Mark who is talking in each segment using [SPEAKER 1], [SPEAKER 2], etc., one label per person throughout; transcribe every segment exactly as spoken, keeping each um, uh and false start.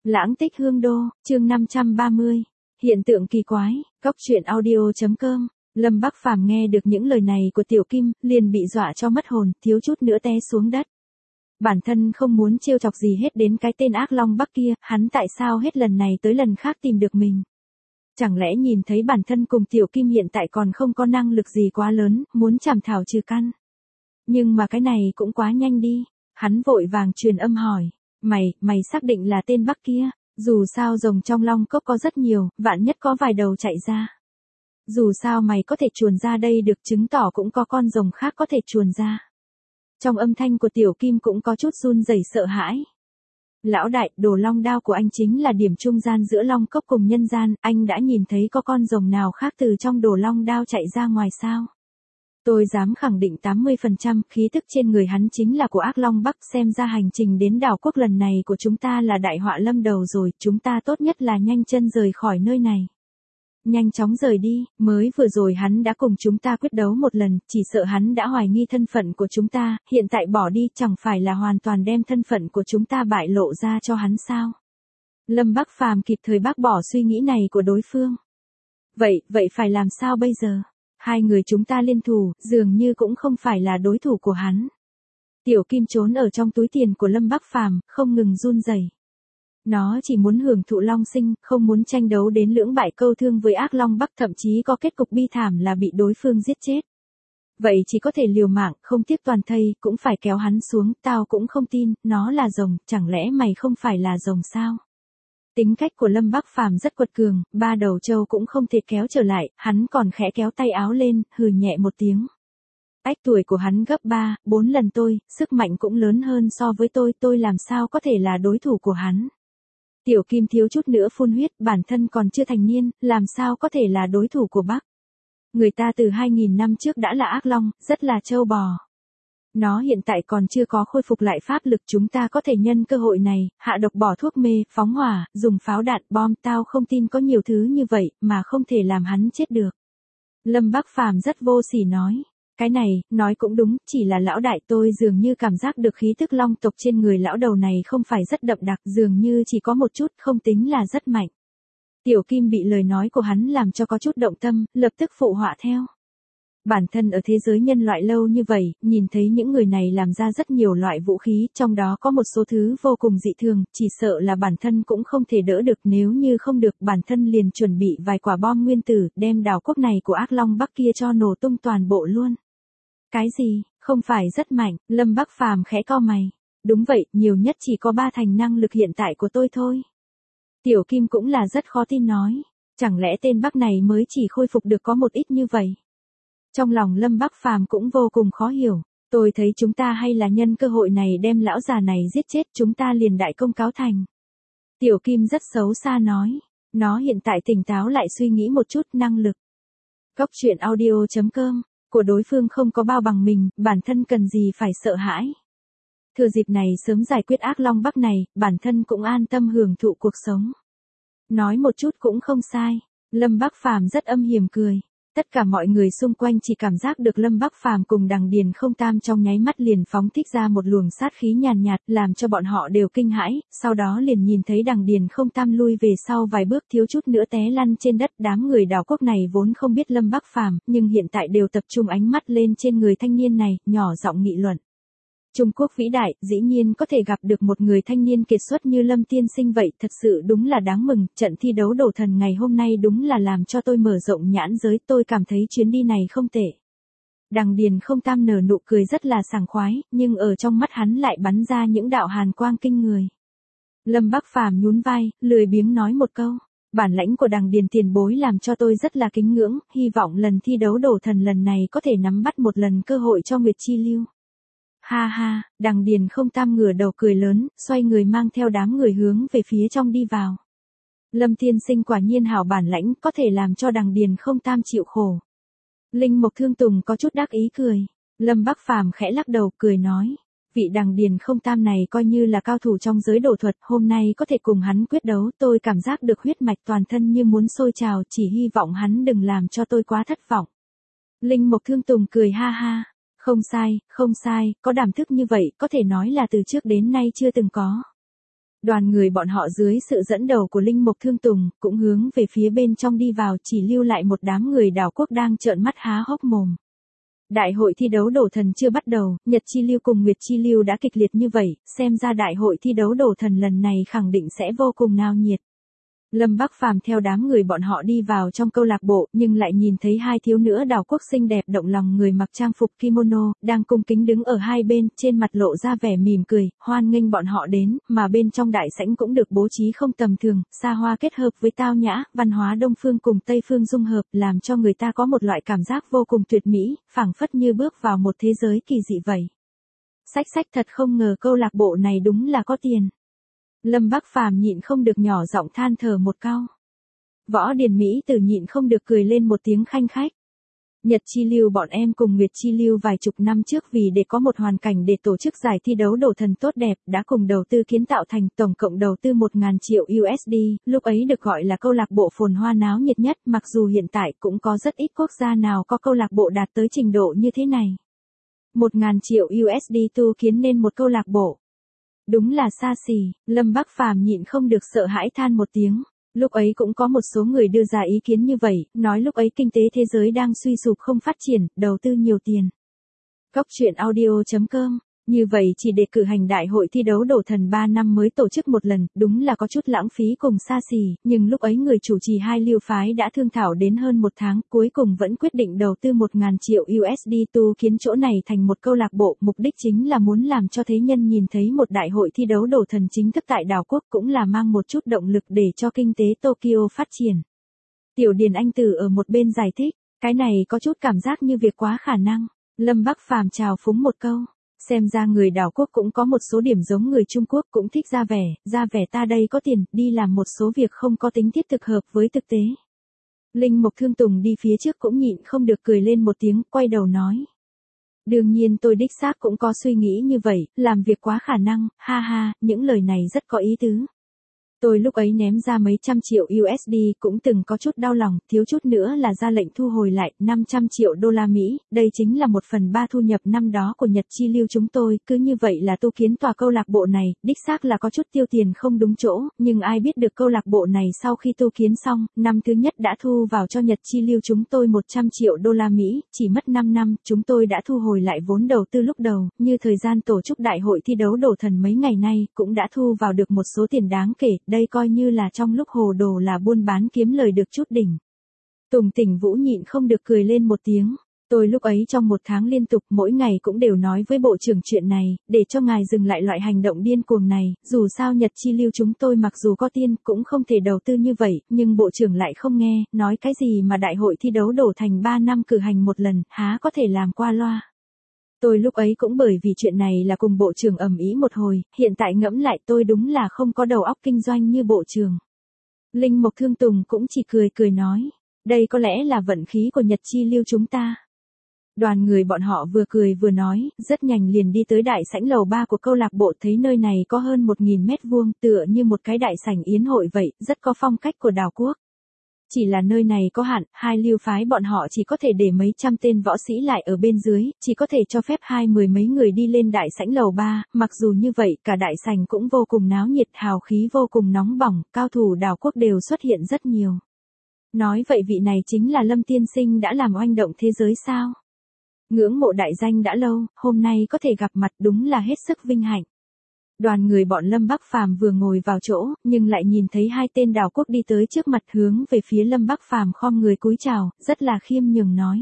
[SPEAKER 1] Lãng tích hương đô, chương năm trăm ba mươi. Hiện tượng kỳ quái, Cóc truyện audio.com. Lâm Bắc Phàm nghe được những lời này của Tiểu Kim, liền bị dọa cho mất hồn, thiếu chút nữa té xuống đất. Bản thân không muốn trêu chọc gì hết đến cái tên ác long Bắc kia, hắn tại sao hết lần này tới lần khác tìm được mình. Chẳng lẽ nhìn thấy bản thân cùng Tiểu Kim hiện tại còn không có năng lực gì quá lớn, muốn chảm thảo trừ căn. Nhưng mà cái này cũng quá nhanh đi, hắn vội vàng truyền âm hỏi. Mày, mày xác định là tên Bắc kia, dù sao rồng trong long cốc có rất nhiều, vạn nhất có vài đầu chạy ra. Dù sao mày có thể chuồn ra đây được chứng tỏ cũng có con rồng khác có thể chuồn ra. Trong âm thanh của Tiểu Kim cũng có chút run rẩy sợ hãi. Lão đại, đồ long đao của anh chính là điểm trung gian giữa long cốc cùng nhân gian, anh đã nhìn thấy có con rồng nào khác từ trong đồ long đao chạy ra ngoài sao? Tôi dám khẳng định tám mươi phần trăm khí tức trên người hắn chính là của ác long Bắc, xem ra hành trình đến đảo quốc lần này của chúng ta là đại họa lâm đầu rồi, chúng ta tốt nhất là nhanh chân rời khỏi nơi này. Nhanh chóng rời đi, mới vừa rồi hắn đã cùng chúng ta quyết đấu một lần, chỉ sợ hắn đã hoài nghi thân phận của chúng ta, hiện tại bỏ đi chẳng phải là hoàn toàn đem thân phận của chúng ta bại lộ ra cho hắn sao? Lâm Bắc Phàm kịp thời bác bỏ suy nghĩ này của đối phương. Vậy, vậy phải làm sao bây giờ? Hai người chúng ta liên thủ, dường như cũng không phải là đối thủ của hắn. Tiểu Kim trốn ở trong túi tiền của Lâm Bắc Phàm, không ngừng run rẩy. Nó chỉ muốn hưởng thụ long sinh, không muốn tranh đấu đến lưỡng bại câu thương với ác long Bắc, thậm chí có kết cục bi thảm là bị đối phương giết chết. Vậy chỉ có thể liều mạng, không tiếc toàn thây, cũng phải kéo hắn xuống, tao cũng không tin, nó là rồng, chẳng lẽ mày không phải là rồng sao? Tính cách của Lâm Bắc Phàm rất quật cường, ba đầu trâu cũng không thể kéo trở lại, hắn còn khẽ kéo tay áo lên, hừ nhẹ một tiếng. Ách tuổi của hắn gấp ba, bốn lần tôi, sức mạnh cũng lớn hơn so với tôi, tôi làm sao có thể là đối thủ của hắn. Tiểu Kim thiếu chút nữa phun huyết, bản thân còn chưa thành niên, làm sao có thể là đối thủ của Bắc. Người ta từ hai nghìn năm trước đã là ác long, rất là trâu bò. Nó hiện tại còn chưa có khôi phục lại pháp lực, chúng ta có thể nhân cơ hội này, hạ độc bỏ thuốc mê, phóng hỏa, dùng pháo đạn, bom, tao không tin có nhiều thứ như vậy, mà không thể làm hắn chết được. Lâm Bắc Phàm rất vô sỉ nói. Cái này, nói cũng đúng, chỉ là lão đại tôi dường như cảm giác được khí tức long tộc trên người lão đầu này không phải rất đậm đặc, dường như chỉ có một chút, không tính là rất mạnh. Tiểu Kim bị lời nói của hắn làm cho có chút động tâm, lập tức phụ họa theo. Bản thân ở thế giới nhân loại lâu như vậy, nhìn thấy những người này làm ra rất nhiều loại vũ khí, trong đó có một số thứ vô cùng dị thường, chỉ sợ là bản thân cũng không thể đỡ được, nếu như không được bản thân liền chuẩn bị vài quả bom nguyên tử, đem đảo quốc này của ác long Bắc kia cho nổ tung toàn bộ luôn. Cái gì, không phải rất mạnh, Lâm Bắc Phàm khẽ cau mày. Đúng vậy, nhiều nhất chỉ có ba thành năng lực hiện tại của tôi thôi. Tiểu Kim cũng là rất khó tin nói, chẳng lẽ tên Bắc này mới chỉ khôi phục được có một ít như vậy. Trong lòng Lâm Bắc Phàm cũng vô cùng khó hiểu, tôi thấy chúng ta hay là nhân cơ hội này đem lão già này giết chết, chúng ta liền đại công cáo thành. Tiểu Kim rất xấu xa nói, nó hiện tại tỉnh táo lại suy nghĩ một chút, năng lực. Cóc truyện audio.com, của đối phương không có bao bằng mình, bản thân cần gì phải sợ hãi. Thừa dịp này sớm giải quyết ác long Bắc này, bản thân cũng an tâm hưởng thụ cuộc sống. Nói một chút cũng không sai, Lâm Bắc Phàm rất âm hiểm cười. Tất cả mọi người xung quanh chỉ cảm giác được Lâm Bắc Phàm cùng Đằng Điền Không Tam trong nháy mắt liền phóng thích ra một luồng sát khí nhàn nhạt, làm cho bọn họ đều kinh hãi, sau đó liền nhìn thấy Đằng Điền Không Tam lui về sau vài bước, thiếu chút nữa té lăn trên đất. Đám người đảo quốc này vốn không biết Lâm Bắc Phàm, nhưng hiện tại đều tập trung ánh mắt lên trên người thanh niên này, nhỏ giọng nghị luận. Trung Quốc vĩ đại, dĩ nhiên có thể gặp được một người thanh niên kiệt xuất như Lâm tiên sinh vậy, thật sự đúng là đáng mừng, trận thi đấu đổ thần ngày hôm nay đúng là làm cho tôi mở rộng nhãn giới, tôi cảm thấy chuyến đi này không tệ. Đằng Điền Không Tam nở nụ cười rất là sảng khoái, nhưng ở trong mắt hắn lại bắn ra những đạo hàn quang kinh người. Lâm Bắc Phàm nhún vai, lười biếng nói một câu, bản lãnh của Đằng Điền tiền bối làm cho tôi rất là kính ngưỡng, hy vọng lần thi đấu đổ thần lần này có thể nắm bắt một lần cơ hội cho Nguyệt Chi Lưu. Ha ha, Đằng Điền Không Tam ngửa đầu cười lớn, xoay người mang theo đám người hướng về phía trong đi vào. Lâm tiên sinh quả nhiên hảo bản lãnh, có thể làm cho Đằng Điền Không Tam chịu khổ. Linh Mộc Thương Tùng có chút đắc ý cười. Lâm Bắc Phàm khẽ lắc đầu cười nói, vị Đằng Điền Không Tam này coi như là cao thủ trong giới đổ thuật, hôm nay có thể cùng hắn quyết đấu, tôi cảm giác được huyết mạch toàn thân như muốn sôi trào, chỉ hy vọng hắn đừng làm cho tôi quá thất vọng. Linh Mộc Thương Tùng cười ha ha. Không sai, không sai, có đảm thức như vậy, có thể nói là từ trước đến nay chưa từng có. Đoàn người bọn họ dưới sự dẫn đầu của Linh Mục Thương Tùng, cũng hướng về phía bên trong đi vào, chỉ lưu lại một đám người đảo quốc đang trợn mắt há hốc mồm. Đại hội thi đấu đổ thần chưa bắt đầu, Nhật Chi Lưu cùng Nguyệt Chi Lưu đã kịch liệt như vậy, xem ra đại hội thi đấu đổ thần lần này khẳng định sẽ vô cùng náo nhiệt. Lâm Bắc Phàm theo đám người bọn họ đi vào trong câu lạc bộ, nhưng lại nhìn thấy hai thiếu nữ đảo quốc xinh đẹp động lòng người mặc trang phục kimono, đang cung kính đứng ở hai bên, trên mặt lộ ra vẻ mỉm cười, hoan nghênh bọn họ đến, mà bên trong đại sảnh cũng được bố trí không tầm thường, xa hoa kết hợp với tao nhã, văn hóa Đông phương cùng Tây phương dung hợp, làm cho người ta có một loại cảm giác vô cùng tuyệt mỹ, phảng phất như bước vào một thế giới kỳ dị vậy. Sách sách thật không ngờ câu lạc bộ này đúng là có tiền. Lâm Bắc Phàm nhịn không được nhỏ giọng than thở một câu. Võ Điền Mỹ Tử nhịn không được cười lên một tiếng khanh khách. Nhật Chi Lưu bọn em cùng Nguyệt Chi Lưu vài chục năm trước vì để có một hoàn cảnh để tổ chức giải thi đấu đổ thần tốt đẹp, đã cùng đầu tư kiến tạo thành tổng cộng đầu tư một nghìn triệu u ét đê, lúc ấy được gọi là câu lạc bộ phồn hoa náo nhiệt nhất, mặc dù hiện tại cũng có rất ít quốc gia nào có câu lạc bộ đạt tới trình độ như thế này. một nghìn triệu u ét đê tu kiến nên một câu lạc bộ. Đúng là xa xỉ, Lâm Bắc Phàm nhịn không được sợ hãi than một tiếng. Lúc ấy cũng có một số người đưa ra ý kiến như vậy, nói lúc ấy kinh tế thế giới đang suy sụp không phát triển, đầu tư nhiều tiền. Cóc truyện audio chấm com. Như vậy chỉ để cử hành đại hội thi đấu đổ thần ba năm mới tổ chức một lần, đúng là có chút lãng phí cùng xa xỉ, nhưng lúc ấy người chủ trì hai lưu phái đã thương thảo đến hơn một tháng, cuối cùng vẫn quyết định đầu tư một nghìn triệu u ét đê tu kiến chỗ này thành một câu lạc bộ, mục đích chính là muốn làm cho thế nhân nhìn thấy một đại hội thi đấu đổ thần chính thức tại đảo quốc, cũng là mang một chút động lực để cho kinh tế Tokyo phát triển. Tiểu Điền Anh Tử ở một bên giải thích, cái này có chút cảm giác như việc quá khả năng. Lâm Bắc Phàm chào phúng một câu. Xem ra người đảo quốc cũng có một số điểm giống người Trung Quốc, cũng thích ra vẻ, ra vẻ ta đây có tiền, đi làm một số việc không có tính thiết thực hợp với thực tế. Linh Mục Thương Tùng đi phía trước cũng nhịn không được cười lên một tiếng, quay đầu nói. Đương nhiên tôi đích xác cũng có suy nghĩ như vậy, làm việc quá khả năng, ha ha, những lời này rất có ý tứ. Tôi lúc ấy ném ra mấy trăm triệu u ét đê cũng từng có chút đau lòng, thiếu chút nữa là ra lệnh thu hồi lại năm trăm triệu đô la Mỹ, đây chính là một phần ba thu nhập năm đó của Nhật Chi Lưu chúng tôi, cứ như vậy là tu kiến tòa câu lạc bộ này, đích xác là có chút tiêu tiền không đúng chỗ, nhưng ai biết được câu lạc bộ này sau khi tu kiến xong, năm thứ nhất đã thu vào cho Nhật Chi Lưu chúng tôi một trăm triệu đô la Mỹ, chỉ mất năm năm, chúng tôi đã thu hồi lại vốn đầu tư lúc đầu, như thời gian tổ chức đại hội thi đấu đổ thần mấy ngày nay, cũng đã thu vào được một số tiền đáng kể. Đây coi như là trong lúc hồ đồ là buôn bán kiếm lời được chút đỉnh. Tùng Tỉnh Vũ nhịn không được cười lên một tiếng. Tôi lúc ấy trong một tháng liên tục mỗi ngày cũng đều nói với bộ trưởng chuyện này, để cho ngài dừng lại loại hành động điên cuồng này, dù sao Nhật Chi Lưu chúng tôi mặc dù có tiền cũng không thể đầu tư như vậy, nhưng bộ trưởng lại không nghe, nói cái gì mà đại hội thi đấu đổ thành ba năm cử hành một lần, há có thể làm qua loa. Tôi lúc ấy cũng bởi vì chuyện này là cùng bộ trưởng ầm ĩ một hồi, hiện tại ngẫm lại tôi đúng là không có đầu óc kinh doanh như bộ trưởng. Linh Mục Thương Tùng cũng chỉ cười cười nói, đây có lẽ là vận khí của Nhật Chi Lưu chúng ta. Đoàn người bọn họ vừa cười vừa nói, rất nhanh liền đi tới đại sảnh lầu ba của câu lạc bộ, thấy nơi này có hơn một nghìn mét vuông, tựa như một cái đại sảnh yến hội vậy, rất có phong cách của đảo quốc. Chỉ là nơi này có hạn, hai lưu phái bọn họ chỉ có thể để mấy trăm tên võ sĩ lại ở bên dưới, chỉ có thể cho phép hai mười mấy người đi lên đại sảnh lầu ba, mặc dù như vậy, cả đại sảnh cũng vô cùng náo nhiệt, hào khí vô cùng nóng bỏng, cao thủ đảo quốc đều xuất hiện rất nhiều. Nói vậy vị này chính là Lâm tiên sinh đã làm oanh động thế giới sao? Ngưỡng mộ đại danh đã lâu, hôm nay có thể gặp mặt đúng là hết sức vinh hạnh. Đoàn người bọn Lâm Bắc Phàm vừa ngồi vào chỗ, nhưng lại nhìn thấy hai tên đảo quốc đi tới trước mặt hướng về phía Lâm Bắc Phàm khom người cúi chào, rất là khiêm nhường nói.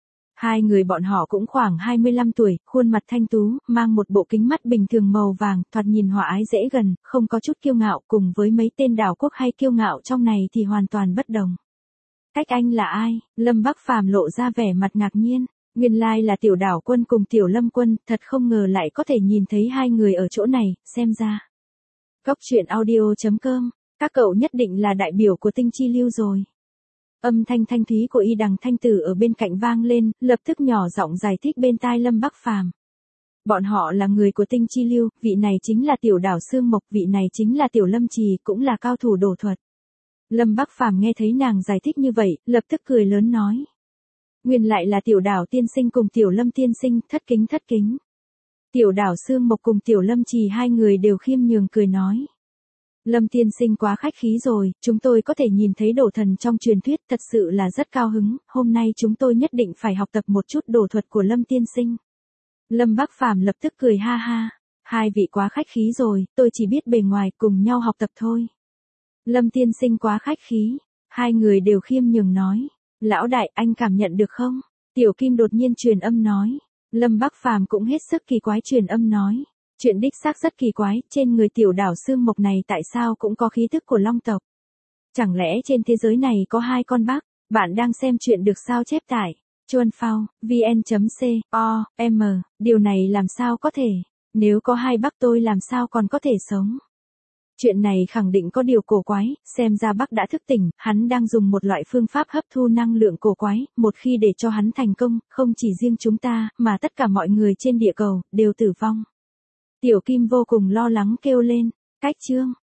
[SPEAKER 1] Hai người bọn họ cũng khoảng hai mươi lăm tuổi, khuôn mặt thanh tú, mang một bộ kính mắt bình thường màu vàng, thoạt nhìn hòa ái dễ gần, không có chút kiêu ngạo, cùng với mấy tên đảo quốc hay kiêu ngạo trong này thì hoàn toàn bất đồng. Cách anh là ai? Lâm Bắc Phàm lộ ra vẻ mặt ngạc nhiên. Nguyên lai là Tiểu Đảo Quân cùng Tiểu Lâm Quân, thật không ngờ lại có thể nhìn thấy hai người ở chỗ này, xem ra. Cóc truyện audio chấm com, các cậu nhất định là đại biểu của Tinh Chi Lưu rồi. Âm thanh thanh thúy của Y Đằng Thanh Tử ở bên cạnh vang lên, lập tức nhỏ giọng giải thích bên tai Lâm Bắc Phàm. Bọn họ là người của Tinh Chi Lưu, vị này chính là Tiểu Đảo Sương Mộc, vị này chính là Tiểu Lâm Trì, cũng là cao thủ đổ thuật. Lâm Bắc Phàm nghe thấy nàng giải thích như vậy, lập tức cười lớn nói. Nguyên lại là Tiểu Đảo tiên sinh cùng Tiểu Lâm tiên sinh, thất kính thất kính. Tiểu Đảo Sương Mộc cùng Tiểu Lâm Trì hai người đều khiêm nhường cười nói. Lâm tiên sinh quá khách khí rồi, chúng tôi có thể nhìn thấy đổ thần trong truyền thuyết, thật sự là rất cao hứng, hôm nay chúng tôi nhất định phải học tập một chút đổ thuật của Lâm tiên sinh. Lâm Bắc Phàm lập tức cười ha ha, hai vị quá khách khí rồi, tôi chỉ biết bề ngoài, cùng nhau học tập thôi. Lâm tiên sinh quá khách khí, hai người đều khiêm nhường nói, lão đại anh cảm nhận được không? Tiểu Kim đột nhiên truyền âm nói, Lâm Bắc Phàm cũng hết sức kỳ quái truyền âm nói. Chuyện đích xác rất kỳ quái, trên người tiểu đảo xương mộc này tại sao cũng có khí tức của long tộc? Chẳng lẽ trên thế giới này có hai con bắc? Bạn đang xem chuyện được sao chép tải. Chuan Phao, vn.co, m, điều này làm sao có thể? Nếu có hai bắc tôi làm sao còn có thể sống? Chuyện này khẳng định có điều cổ quái, xem ra bắc đã thức tỉnh, hắn đang dùng một loại phương pháp hấp thu năng lượng cổ quái, một khi để cho hắn thành công, không chỉ riêng chúng ta, mà tất cả mọi người trên địa cầu, đều tử vong. Tiểu Kim vô cùng lo lắng kêu lên, cách chương.